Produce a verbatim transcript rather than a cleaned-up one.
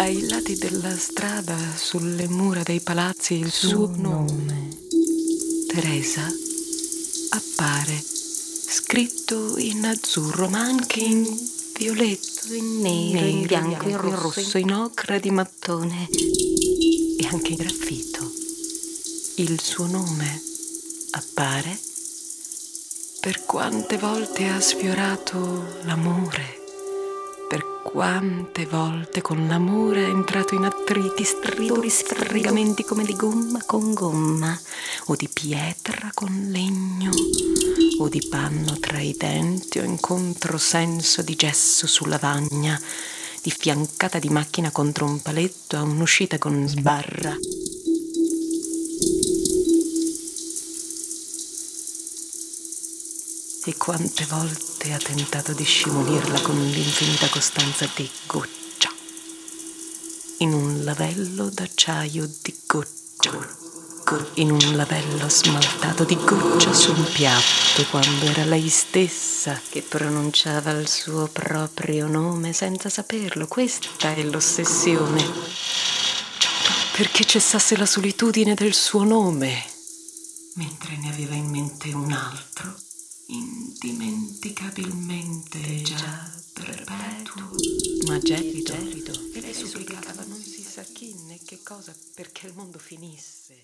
ai lati della strada, sulle mura dei palazzi, il suo, suo nome, Teresa, appare, scritto in azzurro, ma anche in violetto, in nero, in bianco, in rosso, in ocra di mattone e anche in graffito. Il suo nome appare. Per quante volte ha sfiorato l'amore, per quante volte con l'amore è entrato in attriti, stridori, sfregamenti come di gomma con gomma, o di pietra con legno, o di panno tra i denti, o in controsenso di gesso sulla lavagna, di fiancata di macchina contro un paletto a un'uscita con sbarra. E quante volte ha tentato di scimolirla con l'infinita costanza di goccia, in un lavello d'acciaio di goccia, in un lavello smaltato di goccia sul piatto, quando era lei stessa che pronunciava il suo proprio nome senza saperlo. Questa è l'ossessione, perché cessasse la solitudine del suo nome, mentre ne aveva in mente un altro, indimenticabilmente già perpetuo, ma gelido, gelido. E lei supplicava non si sa chi né che cosa perché il mondo finisse.